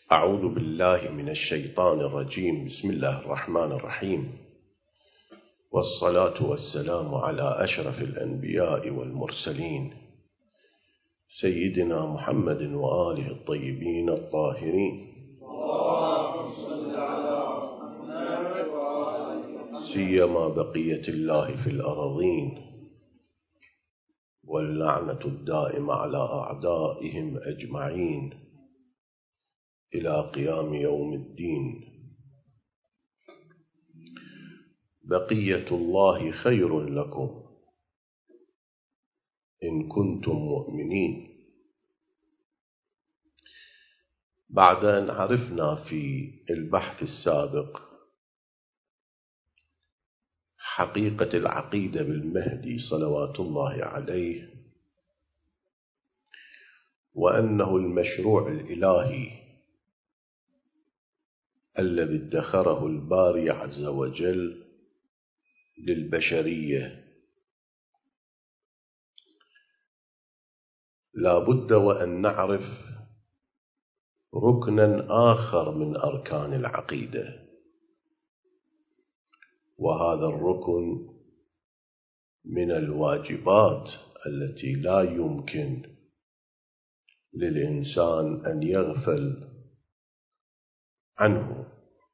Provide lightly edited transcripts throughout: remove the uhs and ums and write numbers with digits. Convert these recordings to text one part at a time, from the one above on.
أعوذ بالله من الشيطان الرجيم. بسم الله الرحمن الرحيم، والصلاة والسلام على أشرف الأنبياء والمرسلين سيدنا محمد وآله الطيبين الطاهرين، سيما بقية الله في الأرضين، واللعنة الدائمة على أعدائهم أجمعين إلى قيام يوم الدين. بقية الله خير لكم إن كنتم مؤمنين. بعد أن عرفنا في البحث السابق حقيقة العقيدة بالمهدي صلوات الله عليه، وأنه المشروع الإلهي الذي ادخره الباري عز وجل للبشرية، لا بد وأن نعرف ركنا آخر من أركان العقيدة، وهذا الركن من الواجبات التي لا يمكن للإنسان أن يغفل عنه،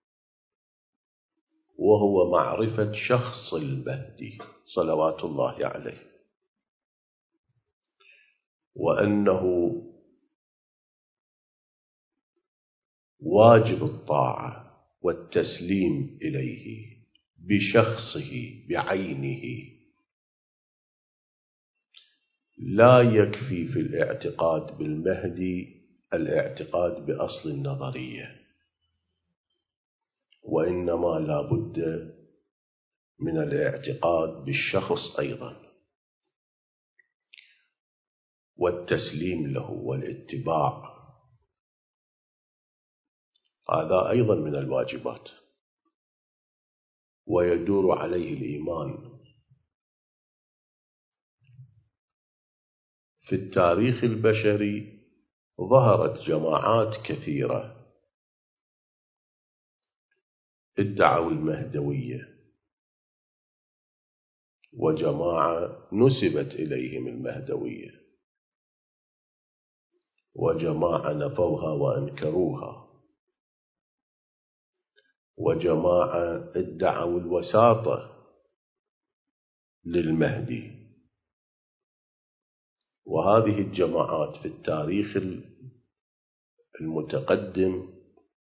وهو معرفة شخص المهدي صلوات الله عليه، وأنه واجب الطاعة والتسليم إليه بشخصه بعينه. لا يكفي في الاعتقاد بالمهدي الاعتقاد بأصل النظرية، وإنما لا بد من الاعتقاد بالشخص أيضا، والتسليم له والاتباع، هذا أيضا من الواجبات، ويدور عليه الإيمان. في التاريخ البشري ظهرت جماعات كثيرة ادعوا المهدوية، وجماعة نسبت إليهم المهدوية، وجماعة نفوها وأنكروها، وجماعة ادعوا الوساطة للمهدي. وهذه الجماعات في التاريخ المتقدم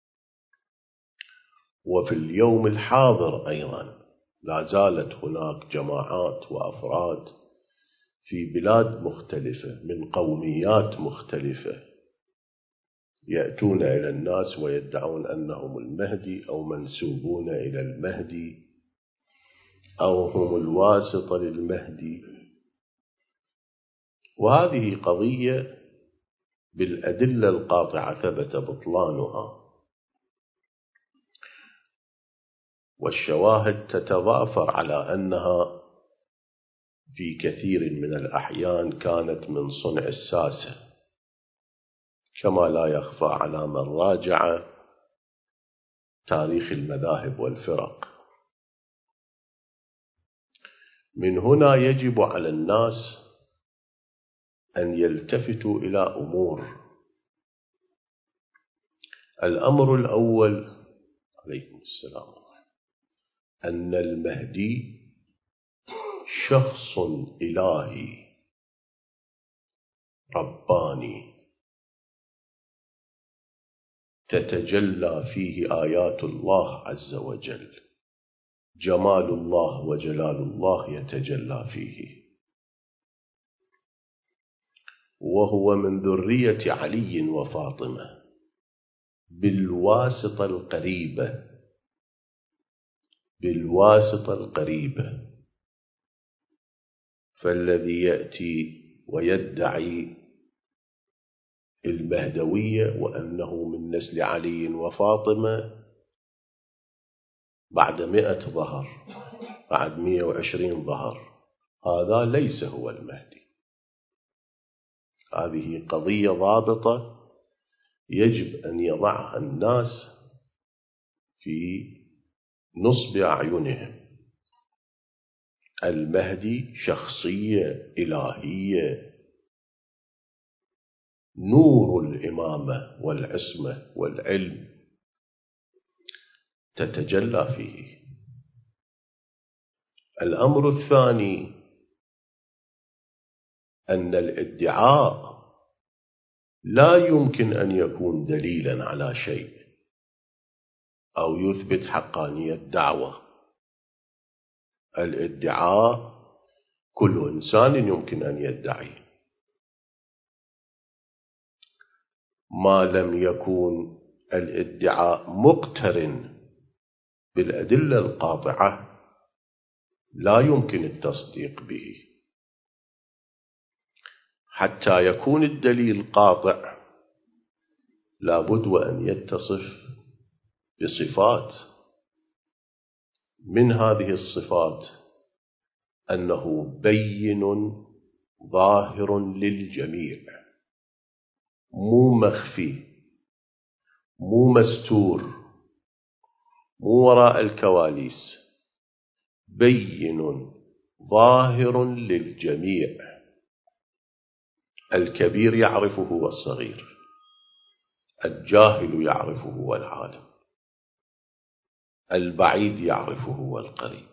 وفي اليوم الحاضر أيضا لا زالت هناك جماعات وأفراد في بلاد مختلفة من قوميات مختلفة يأتون إلى الناس ويدعون أنهم المهدي أو منسوبون إلى المهدي أو هم الواسطة للمهدي. وهذه قضية بالأدلة القاطعة ثبت بطلانها، والشواهد تتضافر على أنها في كثير من الأحيان كانت من صنع الساسة، كما لا يخفى على من راجع تاريخ المذاهب والفرق. من هنا يجب على الناس أن يلتفتوا إلى أمور. الأمر الأول عليكم السلام، أن المهدي شخص إلهي رباني تتجلى فيه آيات الله عز وجل، جمال الله وجلال الله يتجلى فيه، وهو من ذرية علي وفاطمة بالواسطة القريبة. فالذي يأتي ويدعي المهدوية وأنه من نسل علي وفاطمة بعد 100 ظهر، بعد 120 ظهر، هذا ليس هو المهدي. هذه قضية ضابطة يجب أن يضعها الناس في نصب أعينهم. المهدي شخصية إلهية، نور الإمامة والعصمة والعلم تتجلى فيه. الأمر الثاني أن الادعاء لا يمكن أن يكون دليلا على شيء أو يثبت حقانية دعوة. الادعاء كل إنسان يمكن أن يدعي، ما لم يكن الادعاء مقترن بالأدلة القاطعة لا يمكن التصديق به. حتى يكون الدليل قاطع لابد وأن يتصف بصفات، من هذه الصفات أنه بين ظاهر للجميع، مو مخفي، مو مستور، مو وراء الكواليس، بين ظاهر للجميع. الكبير يعرفه والصغير، الجاهل يعرفه والعالم، البعيد يعرفه والقريب.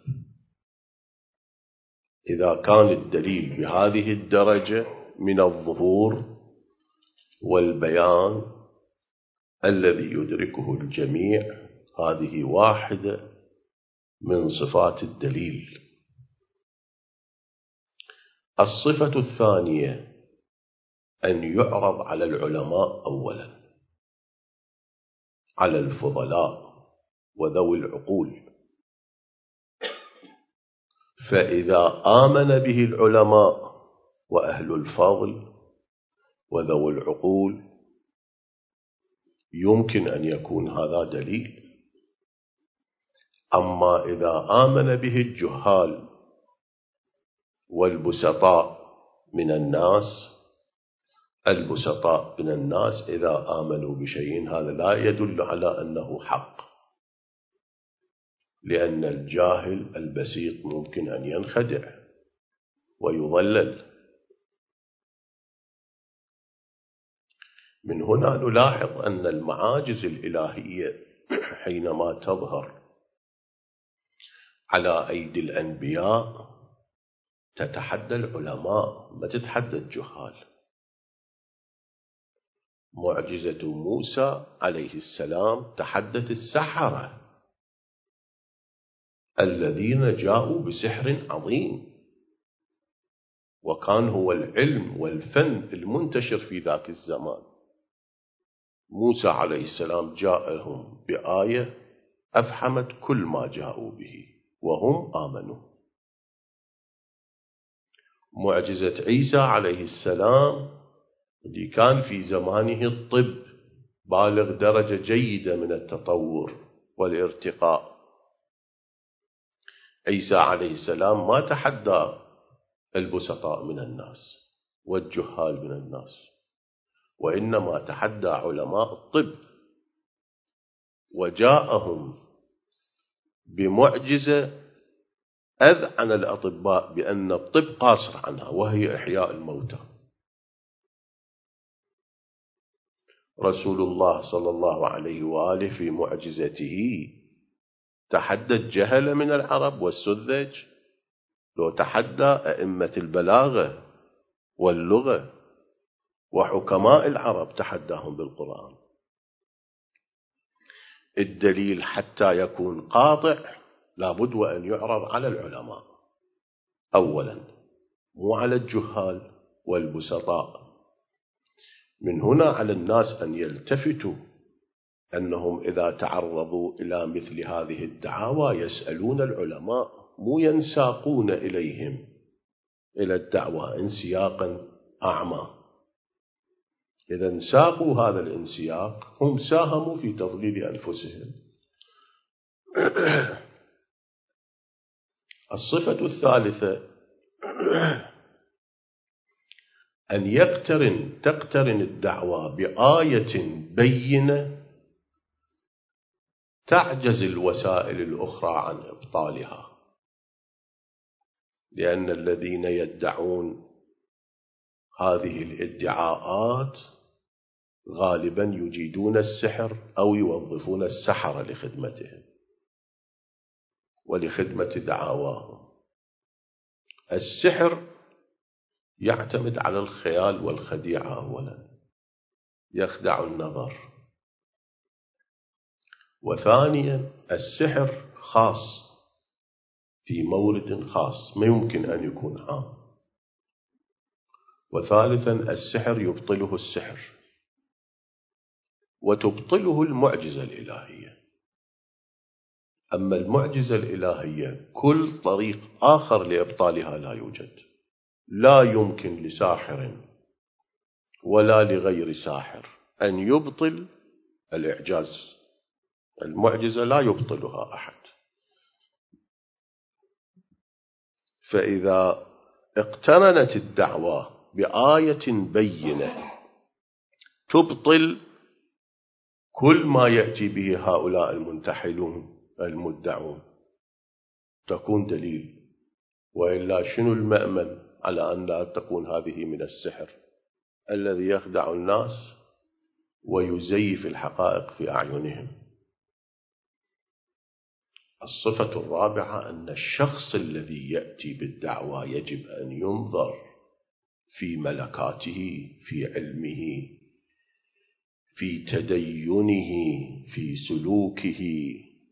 إذا كان الدليل بهذه الدرجة من الظهور والبيان الذي يدركه الجميع، هذه واحدة من صفات الدليل. الصفة الثانية أن يعرض على العلماء أولا، على الفضلاء وذوي العقول. فإذا آمن به العلماء وأهل الفضل وذوي العقول يمكن أن يكون هذا دليل. أما إذا آمن به الجهال والبسطاء من الناس، البسطاء من الناس إذا آمنوا بشيء هذا لا يدل على أنه حق، لأن الجاهل البسيط ممكن أن ينخدع ويضلل. من هنا نلاحظ أن المعاجز الإلهية حينما تظهر على أيدي الأنبياء تتحدى العلماء، ما تتحدى الجهال. معجزة موسى عليه السلام تحدت السحرة الذين جاءوا بسحر عظيم، وكان هو العلم والفن المنتشر في ذاك الزمان. موسى عليه السلام جاءهم بآية أفحمت كل ما جاءوا به وهم آمنوا. معجزة عيسى عليه السلام اللي كان في زمانه الطب بالغ درجة جيدة من التطور والارتقاء، عيسى عليه السلام ما تحدى البسطاء من الناس والجهال من الناس، وإنما تحدى علماء الطب، وجاءهم بمعجزة أذعن الأطباء بأن الطب قاصر عنها، وهي إحياء الموتى. رسول الله صلى الله عليه وآله في معجزته تحدى الجهل من العرب والسذج، لو تحدى أئمة البلاغة واللغة وحكماء العرب تحداهم بالقرآن. الدليل حتى يكون قاطع لابد وأن يعرض على العلماء أولا، مو على الجهال والبسطاء. من هنا على الناس أن يلتفتوا أنهم إذا تعرضوا إلى مثل هذه الدعاوى يسألون العلماء، مو ينساقون إليهم إلى الدعوة انسياقا أعمى. إذا انساقوا هذا الانسياق هم ساهموا في تضليل أنفسهم. الصفة الثالثة أن تقترن الدعوة بآية بينة تعجز الوسائل الأخرى عن إبطالها، لأن الذين يدعون هذه الادعاءات غالبا يجيدون السحر أو يوظفون السحرة لخدمتهم ولخدمة دعاواهم. السحر يعتمد على الخيال والخديعة أولا، يخدع النظر، وثانيا السحر خاص في مورد خاص ما يمكن أن يكون عام، وثالثا السحر يبطله السحر وتبطله المعجزة الإلهية. أما المعجزة الإلهية كل طريق آخر لإبطالها لا يوجد، لا يمكن لساحر ولا لغير ساحر أن يبطل الإعجاز. المعجزة لا يبطلها أحد. فإذا اقترنت الدعوة بآية بينة تبطل كل ما يأتي به هؤلاء المنتحلون المدعون تكون دليل، وإلا شنو المأمن على أن لا تكون هذه من السحر الذي يخدع الناس ويزيف الحقائق في أعينهم. الصفة الرابعة أن الشخص الذي يأتي بالدعوة يجب أن ينظر في ملكاته، في علمه، في تدينه، في سلوكه.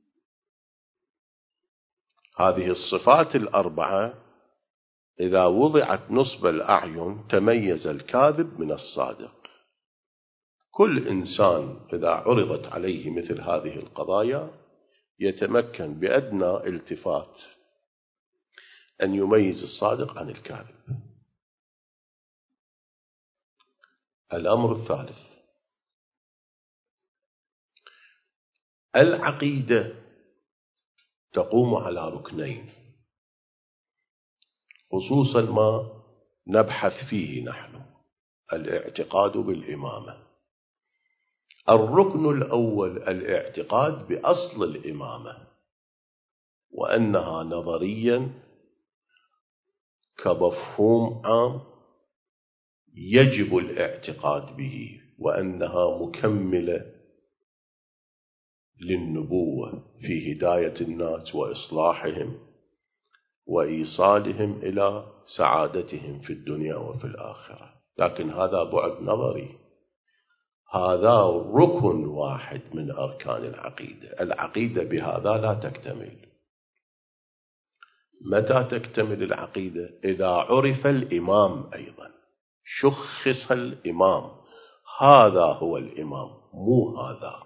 هذه الصفات الأربعة إذا وضعت نصب الأعين تميز الكاذب من الصادق. كل إنسان إذا عرضت عليه مثل هذه القضايا يتمكن بأدنى التفات أن يميز الصادق عن الكاذب. الأمر الثالث، العقيدة تقوم على ركنين خصوصا ما نبحث فيه نحن، الاعتقاد بالإمامة. الركن الأول الاعتقاد بأصل الإمامة، وأنها نظريا كمفهوم عام يجب الاعتقاد به، وأنها مكملة للنبوة في هداية الناس وإصلاحهم وإيصالهم إلى سعادتهم في الدنيا وفي الآخرة. لكن هذا بعد نظري، هذا ركن واحد من أركان العقيدة. العقيدة بهذا لا تكتمل. متى تكتمل العقيدة؟ إذا عرف الإمام أيضا، شخص الإمام، هذا هو الإمام مو هذا،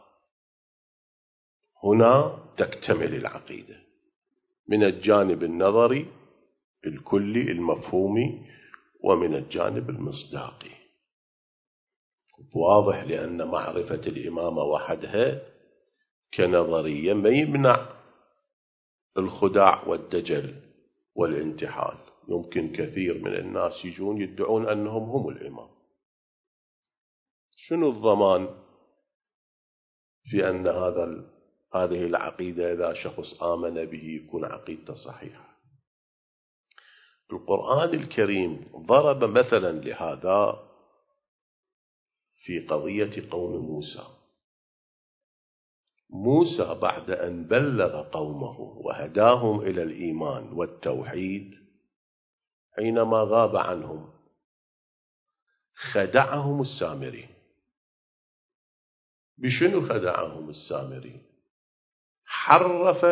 هنا تكتمل العقيدة من الجانب النظري الكلي المفهومي ومن الجانب المصداقي. واضح، لأن معرفة الإمامة وحدها كنظرية ما يمنع الخداع والدجل والانتحال. يمكن كثير من الناس يجون يدعون أنهم هم الإمام. شنو الضمان في أن هذه العقيدة إذا شخص آمن به يكون عقيدته صحيحة؟ القرآن الكريم ضرب مثلا لهذا في قضية قوم موسى. موسى بعد أن بلغ قومه وهداهم إلى الإيمان والتوحيد، حينما غاب عنهم خدعهم السامري. بشنو خدعهم السامري؟ حرف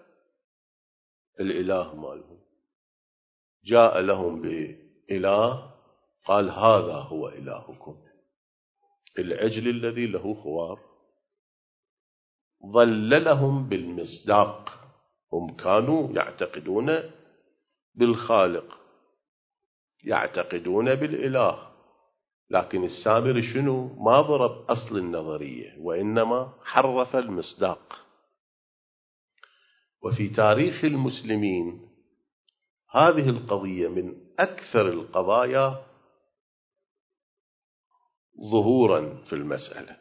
الإله مالهم، جاء لهم بإله قال هذا هو إلهكم، العجل الذي له خوار. ظللهم بالمصداق. هم كانوا يعتقدون بالخالق، يعتقدون بالإله، لكن السامري شنو؟ ما ضرب أصل النظرية وإنما حرف المصداق. وفي تاريخ المسلمين هذه القضية من أكثر القضايا ظهورا في المسألة.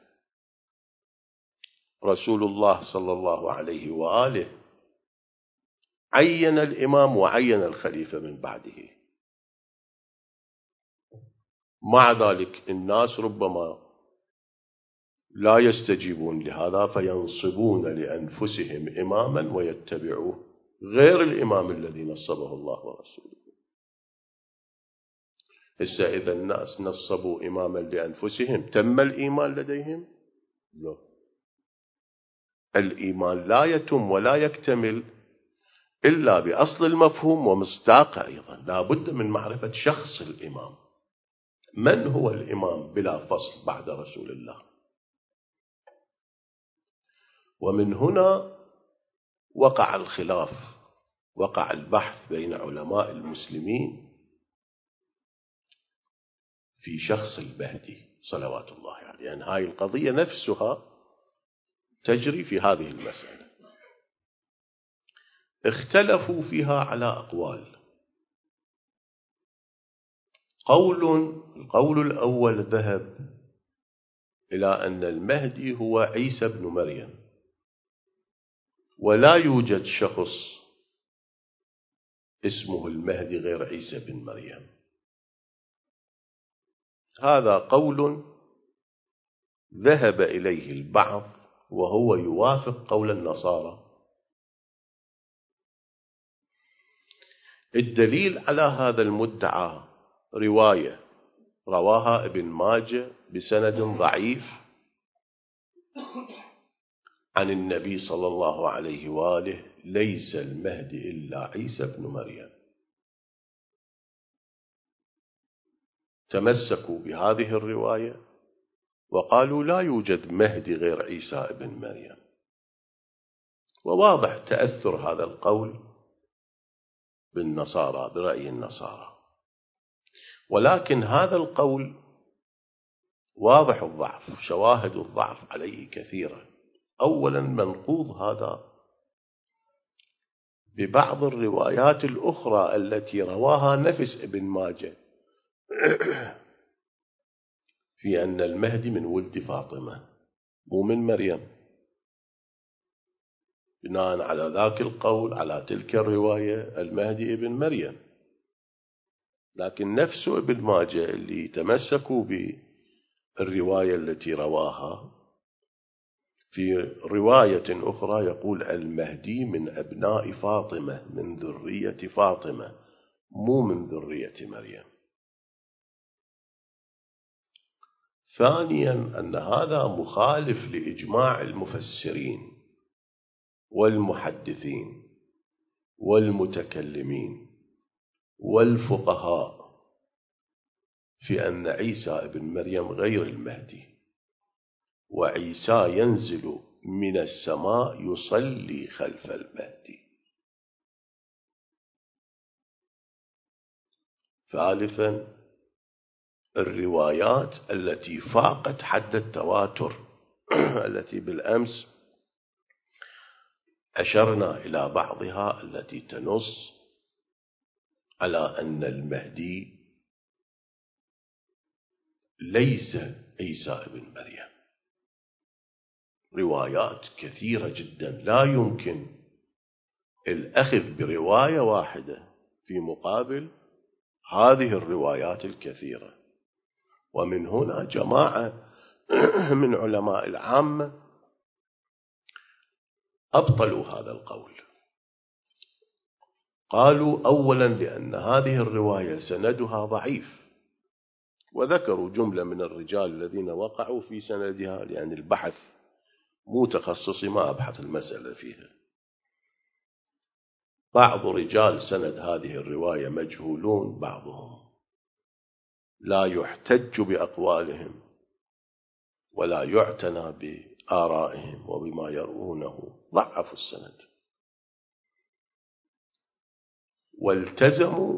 رسول الله صلى الله عليه وآله عين الإمام وعين الخليفة من بعده، مع ذلك الناس ربما لا يستجيبون لهذا فينصبون لأنفسهم إماما ويتبعوه غير الإمام الذي نصبه الله ورسوله. إذا الناس نصبوا إماما لأنفسهم تم الإيمان لديهم؟ لا، الإيمان لا يتم ولا يكتمل إلا بأصل المفهوم ومصداقه. أيضا لا بد من معرفة شخص الإمام، من هو الإمام بلا فصل بعد رسول الله. ومن هنا وقع الخلاف، وقع البحث بين علماء المسلمين في شخص المهدي صلوات الله عليه، يعني هاي القضية نفسها تجري في هذه المسألة. اختلفوا فيها على أقوال. القول الأول ذهب إلى أن المهدي هو عيسى بن مريم، ولا يوجد شخص اسمه المهدي غير عيسى بن مريم. هذا قول ذهب إليه البعض وهو يوافق قول النصارى. الدليل على هذا المدعى رواية رواها ابن ماجه بسند ضعيف عن النبي صلى الله عليه وآله: ليس المهدي إلا عيسى بن مريم. تمسكوا بهذه الرواية وقالوا لا يوجد مهدي غير عيسى بن مريم. وواضح تأثر هذا القول بالنصارى، برأي النصارى. ولكن هذا القول واضح الضعف، شواهد الضعف عليه كثيرة. أولا منقوض هذا ببعض الروايات الأخرى التي رواها نفس ابن ماجه في أن المهدي من ولد فاطمة مو من مريم. بناء على ذاك القول، على تلك الرواية، المهدي ابن مريم. لكن نفس ابن ماجه اللي تمسكوا بالرواية التي رواها في رواية أخرى يقول المهدي من أبناء فاطمة، من ذرية فاطمة، مو من ذرية مريم. ثانيا أن هذا مخالف لإجماع المفسرين والمحدثين والمتكلمين والفقهاء في أن عيسى ابن مريم غير المهدي، وعيسى ينزل من السماء يصلي خلف المهدي. ثالثا الروايات التي فاقت حد التواتر التي بالأمس أشرنا إلى بعضها، التي تنص على أن المهدي ليس عيسى بن مريم. روايات كثيرة جدا، لا يمكن الأخذ برواية واحدة في مقابل هذه الروايات الكثيرة. ومن هنا جماعة من علماء العامة أبطلوا هذا القول. قالوا أولا لأن هذه الرواية سندها ضعيف، وذكروا جملة من الرجال الذين وقعوا في سندها، لأن البحث مو تخصصي، ما أبحث المسألة فيها. بعض رجال سند هذه الرواية مجهولون، بعضهم لا يحتج بأقوالهم ولا يعتنى بآرائهم وبما يرونه، ضعفوا السند والتزموا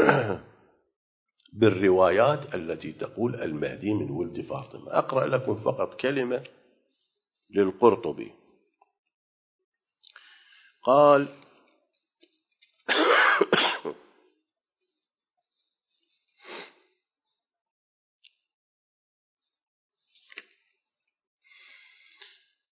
بالروايات التي تقول المهدي من ولد فاطمة. أقرأ لكم فقط كلمة للقرطبي. قال: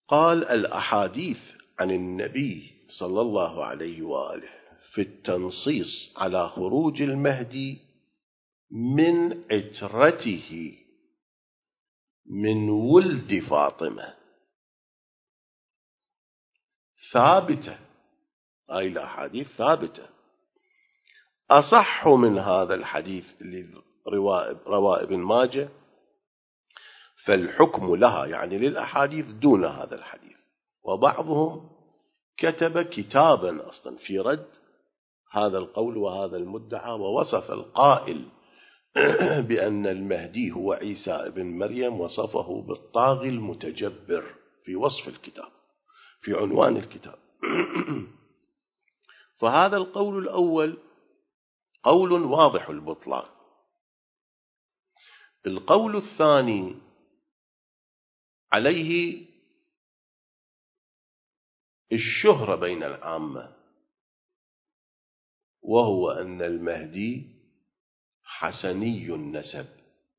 قال: الأحاديث عن النبي صلى الله عليه وآله في التنصيص على خروج المهدي من عترته من ولد فاطمة ثابتة. هاي الأحاديث ثابتة، أصح من هذا الحديث اللي رواه ابن ماجه، فالحكم لها يعني للأحاديث دون هذا الحديث. وبعضهم كتب كتابا أصلا في رد هذا القول وهذا المدعى، ووصف القائل بأن المهدي هو عيسى ابن مريم، وصفه بالطاغي المتجبر في وصف الكتاب، في عنوان الكتاب. فهذا القول الأول قول واضح البطلان. القول الثاني عليه الشهرة بين العامة، وهو أن المهدي حسني النسب،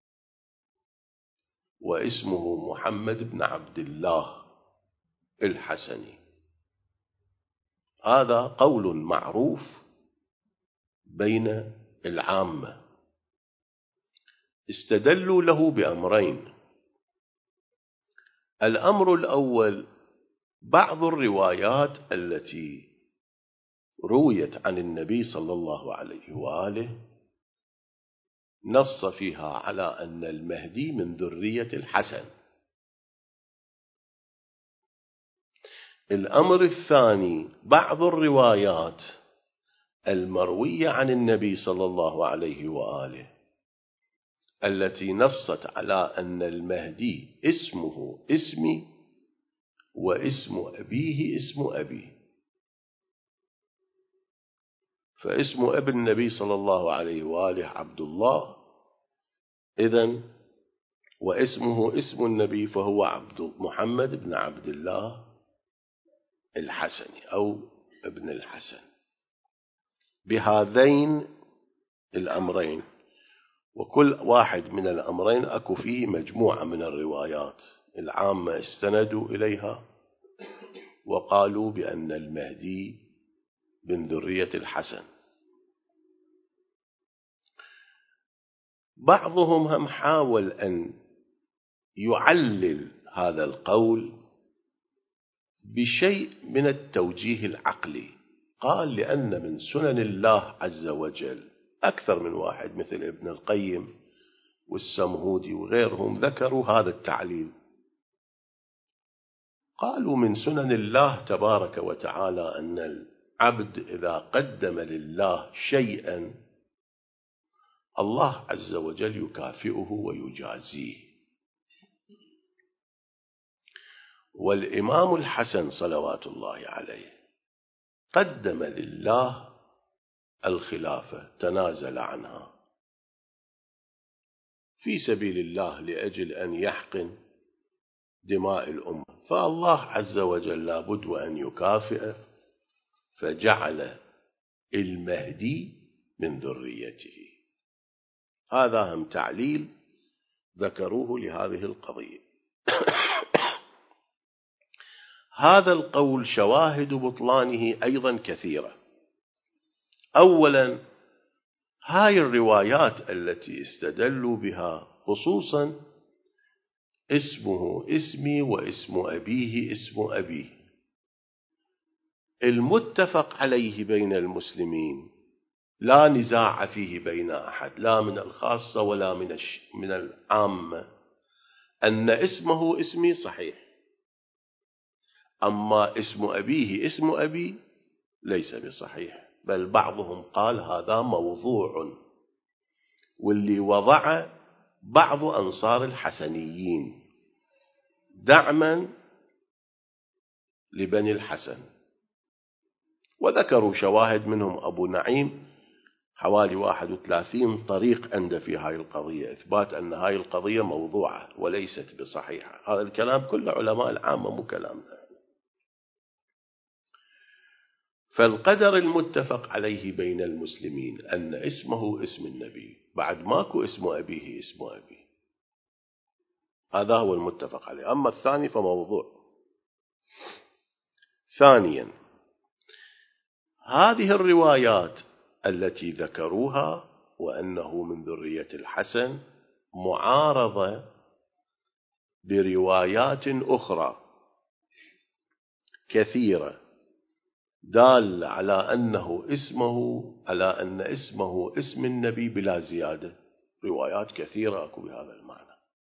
واسمه محمد بن عبد الله الحسني. هذا قول معروف بين العامة. استدلوا له بأمرين. الأمر الأول: بعض الروايات التي رويت عن النبي صلى الله عليه وآله نص فيها على أن المهدي من ذرية الحسن. الأمر الثاني: بعض الروايات المروية عن النبي صلى الله عليه وآله التي نصت على أن المهدي اسمه اسمي واسم أبيه اسم أبي. فاسم ابن النبي صلى الله عليه وآله عبد الله، إذن واسمه اسم النبي فهو محمد بن عبد الله الحسني أو ابن الحسن. بهذين الأمرين، وكل واحد من الأمرين أكو فيه مجموعة من الروايات العامة استندوا إليها وقالوا بأن المهدي من ذرية الحسن. بعضهم هم حاول أن يعلل هذا القول بشيء من التوجيه العقلي. قال: لأن من سنن الله عز وجل، أكثر من واحد مثل ابن القيم والسمهودي وغيرهم ذكروا هذا التعليل. قالوا: من سنن الله تبارك وتعالى أن العبد إذا قدم لله شيئا الله عز وجل يكافئه ويجازيه. والإمام الحسن صلوات الله عليه قدم لله الخلافة، تنازل عنها في سبيل الله لأجل أن يحقن دماء الأمة، فالله عز وجل لابد وأن يكافئه، فجعل المهدي من ذريته. هذا هم تعليل ذكروه لهذه القضية. هذا القول شواهد بطلانه أيضا كثيرة. أولا: هاي الروايات التي استدلوا بها، خصوصا اسمه اسمي واسم أبيه اسم أبيه، المتفق عليه بين المسلمين، لا نزاع فيه بين أحد، لا من الخاصة ولا من العامة، أن اسمه اسمي صحيح، أما اسم أبيه اسم أبي ليس بصحيح، بل بعضهم قال هذا موضوع، واللي وضع بعض أنصار الحسنيين دعما لبني الحسن. وذكروا شواهد، منهم أبو نعيم حوالي 31 طريق عنده في هاي القضية، إثبات أن هاي القضية موضوعة وليست بصحيحة. هذا الكلام كل علماء العامة مو كلامنا. فالقدر المتفق عليه بين المسلمين أن اسمه اسم النبي، بعد ماكو اسم أبيه اسم أبي، هذا هو المتفق عليه. أما الثاني فموضوع. ثانيا، هذه الروايات التي ذكروها وأنه من ذرية الحسن معارضة بروايات أخرى كثيرة دال على أن اسمه اسم النبي بلا زيادة. روايات كثيرة أكو بهذا المعنى.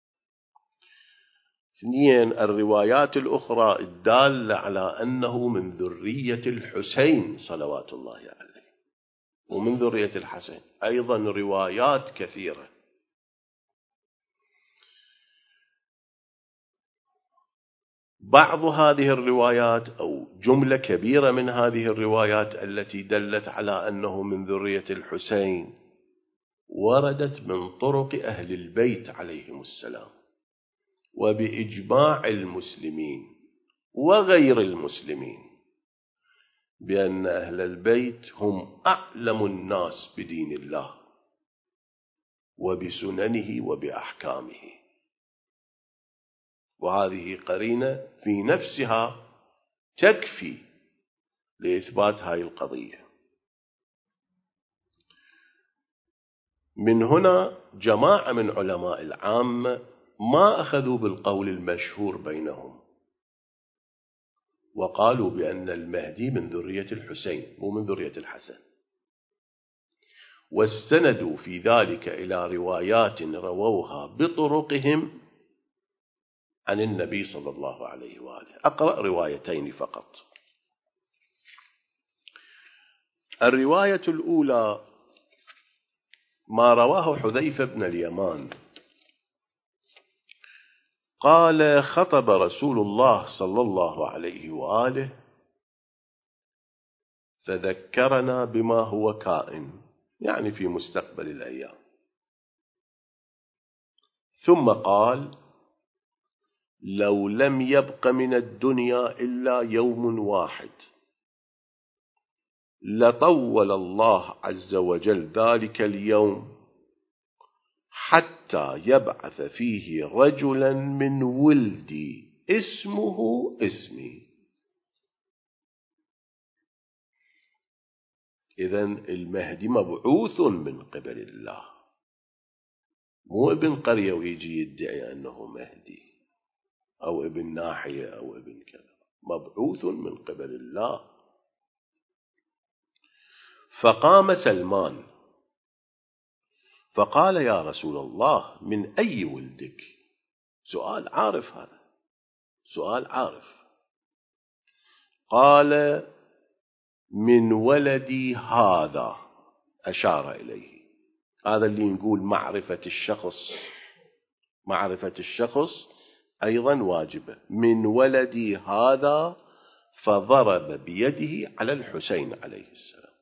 اثنين، الروايات الأخرى الدالة على أنه من ذرية الحسين صلوات الله عليه ومن ذرية الحسن أيضا روايات كثيرة. بعض هذه الروايات أو جملة كبيرة من هذه الروايات التي دلت على أنه من ذرية الحسين وردت من طرق أهل البيت عليهم السلام وبإجماع المسلمين وغير المسلمين بأن أهل البيت هم أعلم الناس بدين الله وبسننه وبأحكامه. وهذه قرينة في نفسها تكفي لإثبات هذه القضية. من هنا جماعة من علماء العامة ما أخذوا بالقول المشهور بينهم وقالوا بأن المهدي من ذرية الحسين ومن ذرية الحسن، واستندوا في ذلك إلى روايات رووها بطرقهم عن النبي صلى الله عليه وآله. أقرأ روايتين فقط. الرواية الأولى ما رواه حذيفة بن اليمان قال: خطب رسول الله صلى الله عليه وآله فذكرنا بما هو كائن، يعني في مستقبل الأيام، ثم قال: لو لم يبق من الدنيا إلا يوم واحد لطول الله عز وجل ذلك اليوم حتى يبعث فيه رجلا من ولدي اسمه اسمي. إذن المهدي مبعوث من قبل الله، مو ابن قرية ويجي يدعي أنه مهدي أو ابن ناحية أو ابن كذا، مبعوث من قبل الله. فقام سلمان فقال: يا رسول الله، من أي ولدك؟ سؤال عارف، هذا سؤال عارف. قال: من ولدي هذا، أشار إليه. هذا اللي نقول معرفة الشخص أيضا واجبة. من ولدي هذا، فضرب بيده على الحسين عليه السلام.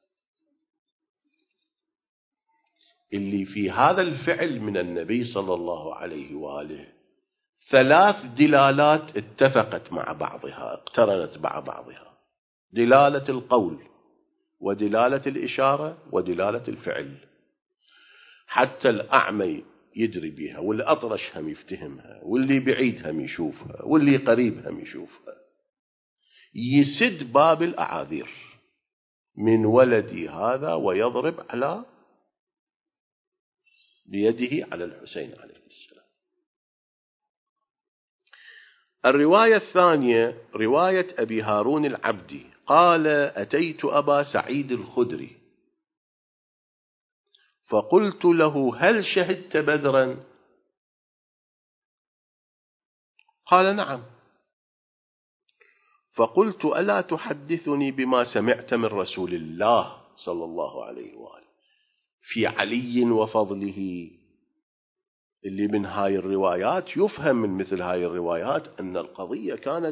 اللي في هذا الفعل من النبي صلى الله عليه وآله 3 دلالات اتفقت مع بعضها، اقترنت مع بعضها: دلالة القول ودلالة الإشارة ودلالة الفعل، حتى الأعمى يدري بها، والأطرش هم يفتهمها، واللي بعيد هم يشوفها، واللي قريب هم يشوفها. يسد باب الأعاذير. من ولدي هذا، ويضرب على بيده على الحسين عليه السلام. الرواية الثانية رواية أبي هارون العبدي قال: أتيت أبا سعيد الخدري فقلت له: هل شهدت بدرا؟ قال: نعم. فقلت: ألا تحدثني بما سمعت من رسول الله صلى الله عليه وآله في علي وفضله؟ اللي من هاي الروايات يفهم من مثل هاي الروايات أن القضية كانت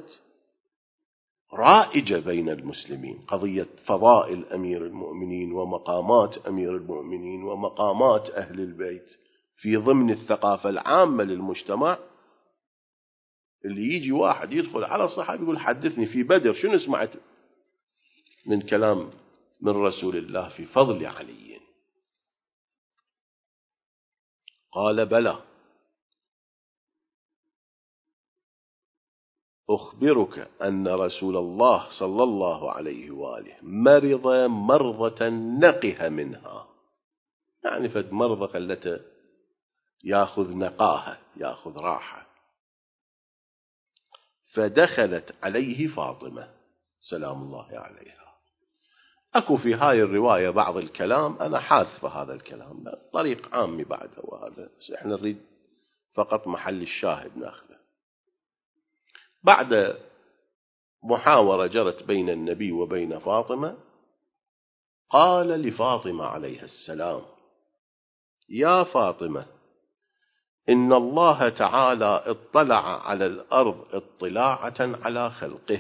رائجة بين المسلمين، قضية فضائل أمير المؤمنين ومقامات أمير المؤمنين ومقامات أهل البيت في ضمن الثقافة العامة للمجتمع. اللي يجي واحد يدخل على الصحابي يقول: حدثني في بدر شنو سمعت من كلام من رسول الله في فضل علي؟ قال: بلى. أخبرك أن رسول الله صلى الله عليه وآله مرض مرضة نقه منها، يعني فد مرضة خلته ياخذ نقاهة، ياخذ راحة. فدخلت عليه فاطمة سلام الله عليها. أكو في هاي الرواية بعض الكلام أنا حاذف هذا الكلام طريق عامي بعده، وهذا احنا نريد فقط محل الشاهد ناخذه. بعد محاورة جرت بين النبي وبين فاطمة، قال لفاطمة عليها السلام: يا فاطمة، إن الله تعالى اطلع على الأرض اطلاعة على خلقه،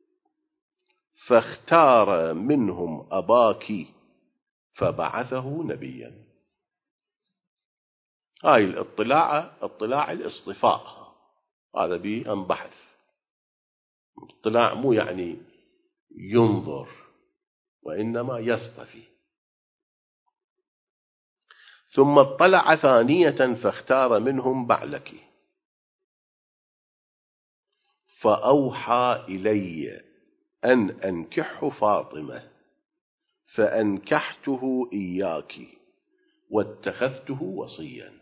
فاختار منهم أباك فبعثه نبيا. هاي اطلاع الاصطفاء، هذا به أن بحث. اطلاع مو يعني ينظر، وإنما يصطفي. ثم اطلع ثانية فاختار منهم بعلك، فأوحى إلي أن أنكح فاطمة، فأنكحته إياك واتخذته وصيا.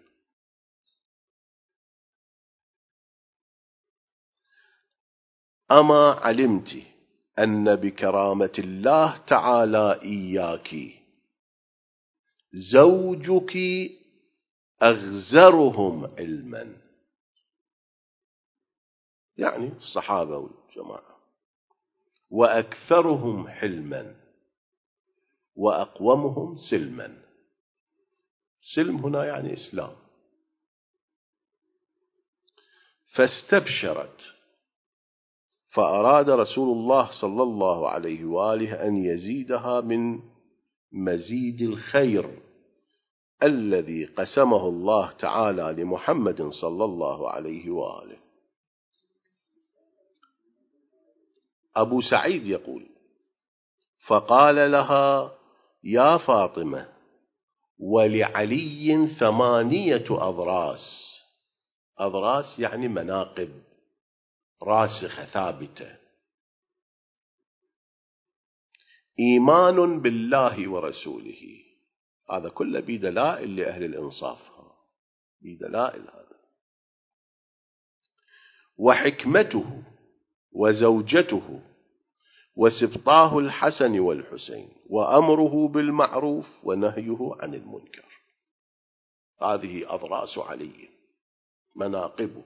أما علمت أن بكرامة الله تعالى إياك زوجك أغزرهم علما، يعني الصحابة والجماعة، وأكثرهم حلما، وأقومهم سلما. سلم هنا يعني إسلام. فاستبشرت، فأراد رسول الله صلى الله عليه وآله أن يزيدها من مزيد الخير الذي قسمه الله تعالى لمحمد صلى الله عليه وآله. أبو سعيد يقول: فقال لها: يا فاطمة، ولعلي 8 أضراس. أضراس يعني مناقب راسخة ثابتة. إيمان بالله ورسوله، هذا كله بدلائل لأهل الإنصاف، بدلائل هذا. وحكمته، وزوجته، وسبطاه الحسن والحسين، وأمره بالمعروف ونهيه عن المنكر. هذه أضراس علي، مناقبه.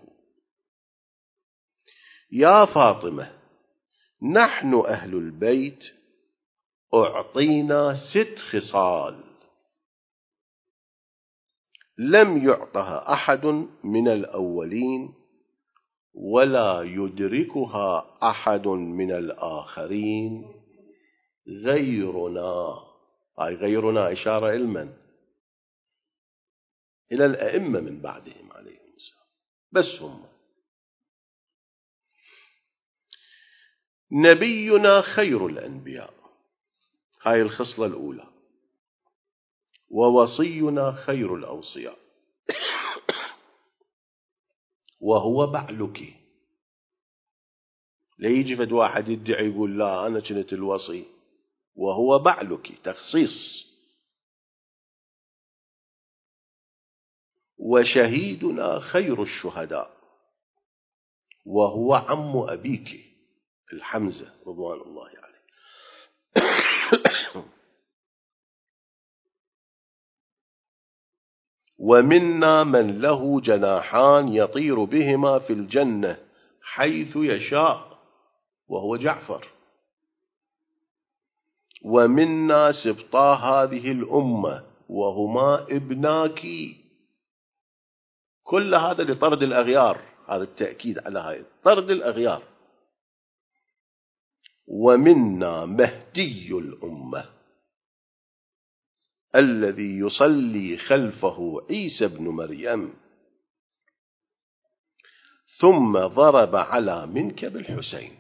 يا فاطمة، نحن أهل البيت أعطينا 6 خصال لم يعطها أحد من الأولين، ولا يدركها أحد من الآخرين غيرنا. هاي غيرنا إشارة إلى الأئمة من بعدهم عليهم السلام، بس هم. نبينا خير الأنبياء، هاي الخصلة الأولى. ووصينا خير الأوصياء، وهو بعلك. لا يجي فد واحد يدعي يقول لا أنا كنت الوصي، وهو بعلك، تخصيص. وشهيدنا خير الشهداء، وهو عم أبيك الحمزة رضوان الله عليه. ومنا من له جناحان يطير بهما في الجنة حيث يشاء، وهو جعفر. ومنا سبطا هذه الأمة، وهما ابناك. كل هذا لطرد الأغيار، هذا التأكيد على هذا طرد الأغيار. ومنا مهدي الأمة الذي يصلي خلفه عيسى بن مريم. ثم ضرب على منكب الحسين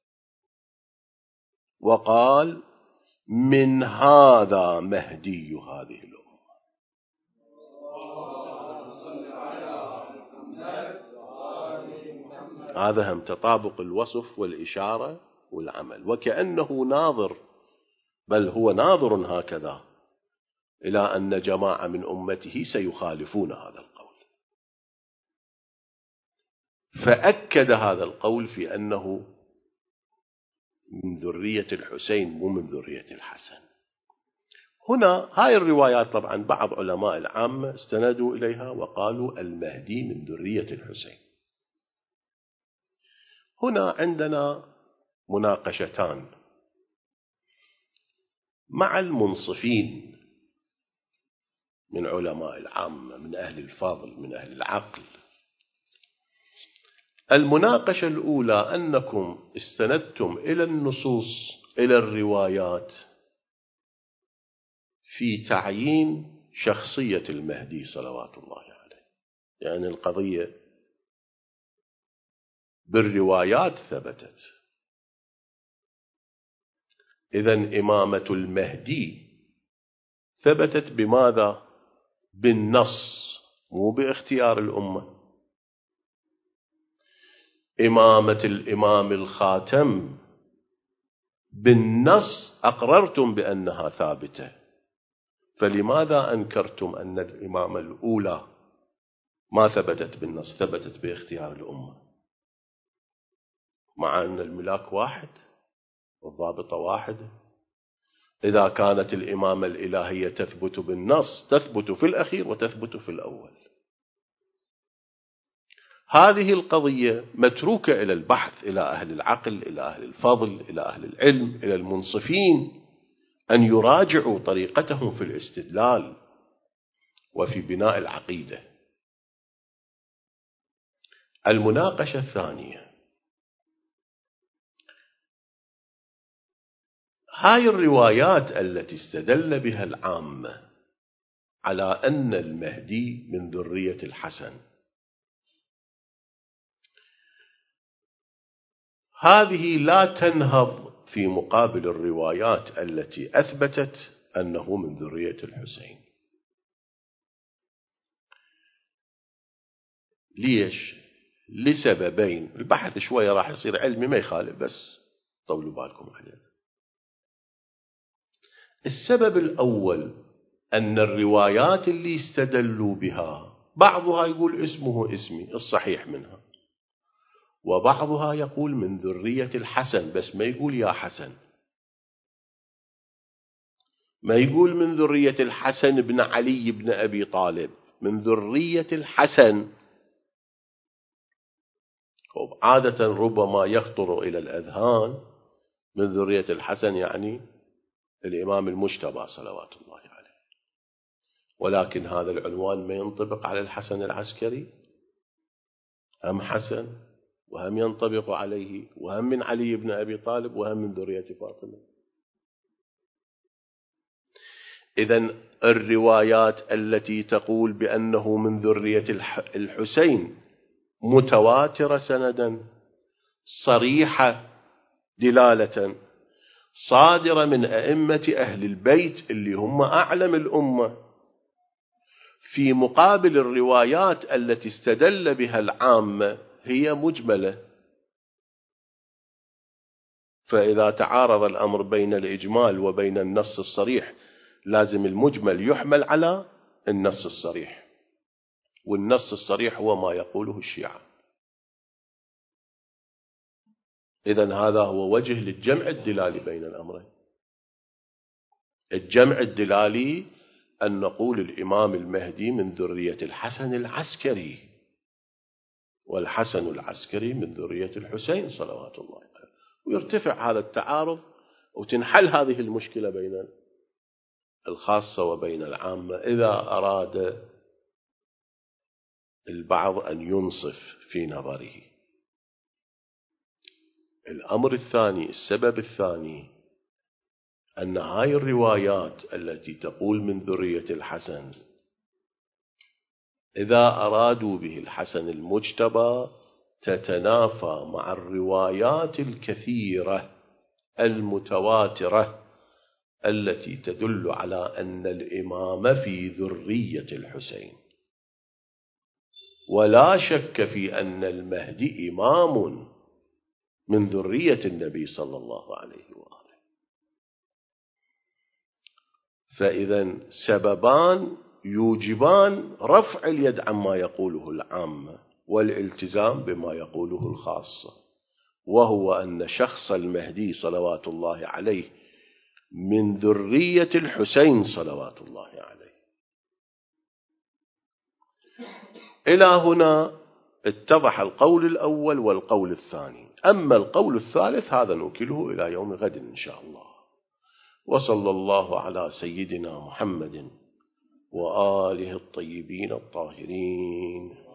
وقال: من هذا مهدي هذه الأمة. هذا هم تطابق الوصف والإشارة والعمل، وكأنه ناظر، بل هو ناظر هكذا إلى أن جماعة من أمته سيخالفون هذا القول، فأكد هذا القول في أنه من ذرية الحسين مو من ذرية الحسن. هنا هاي الروايات طبعا بعض علماء العامة استندوا إليها وقالوا المهدي من ذرية الحسين. هنا عندنا مناقشتان مع المنصفين من علماء العامة، من أهل الفضل، من أهل العقل. المناقشة الأولى أنكم استندتم إلى النصوص، إلى الروايات في تعيين شخصية المهدي صلوات الله عليه، يعني القضية بالروايات ثبتت. إذن إمامة المهدي ثبتت بماذا؟ بالنص، مو باختيار الأمة. إمامة الإمام الخاتم بالنص أقررتم بأنها ثابتة، فلماذا أنكرتم أن الإمامة الأولى ما ثبتت بالنص، ثبتت باختيار الأمة، مع أن الملاك واحد والضابطة واحدة؟ إذا كانت الإمامة الإلهية تثبت بالنص، تثبت في الأخير وتثبت في الأول. هذه القضية متروكة إلى البحث، إلى أهل العقل، إلى أهل الفضل، إلى أهل العلم، إلى المنصفين، أن يراجعوا طريقتهم في الاستدلال وفي بناء العقيدة. المناقشة الثانية، هاي الروايات التي استدل بها العامة على أن المهدي من ذرية الحسن، هذه لا تنهض في مقابل الروايات التي أثبتت أنه من ذرية الحسين. ليش؟ لسببين. البحث شوية راح يصير علمي ما يخالف، بس طولوا بالكم عليه. السبب الأول أن الروايات اللي استدلوا بها بعضها يقول اسمه اسمي الصحيح منها، وبعضها يقول من ذرية الحسن، بس ما يقول يا حسن، ما يقول من ذرية الحسن بن علي بن أبي طالب، من ذرية الحسن. عادة ربما يخطر إلى الأذهان من ذرية الحسن يعني الإمام المجتبى صلوات الله عليه، ولكن هذا العنوان ما ينطبق على الحسن العسكري، هم حسن وهم ينطبق عليه، وهم من علي بن أبي طالب، وهم من ذرية فاطمة. إذن الروايات التي تقول بأنه من ذرية الحسين متواترة سندا، صريحة دلالة، صادرة من أئمة أهل البيت اللي هم أعلم الأمة، في مقابل الروايات التي استدل بها العامة هي مجملة. فإذا تعارض الأمر بين الإجمال وبين النص الصريح، لازم المجمل يحمل على النص الصريح، والنص الصريح هو ما يقوله الشيعة. إذن هذا هو وجه للجمع الدلالي بين الأمرين. الجمع الدلالي أن نقول الإمام المهدي من ذرية الحسن العسكري، والحسن العسكري من ذرية الحسين صلوات الله عليه، ويرتفع هذا التعارض وتنحل هذه المشكلة بين الخاصة وبين العامة، إذا أراد البعض أن ينصف في نظره. الأمر الثاني، السبب الثاني، أن هاي الروايات التي تقول من ذرية الحسن إذا أرادوا به الحسن المجتبى تتنافى مع الروايات الكثيرة المتواترة التي تدل على أن الإمام في ذرية الحسين. ولا شك في أن المهدي إمام من ذرية النبي صلى الله عليه وآله. فإذا سببان يوجبان رفع اليد عما يقوله العامة والالتزام بما يقوله الخاصة، وهو أن شخص المهدي صلوات الله عليه من ذرية الحسين صلوات الله عليه. إلى هنا اتضح القول الأول والقول الثاني. أما القول الثالث هذا نوكله إلى يوم غد إن شاء الله. وصلى الله على سيدنا محمد وآله الطيبين الطاهرين.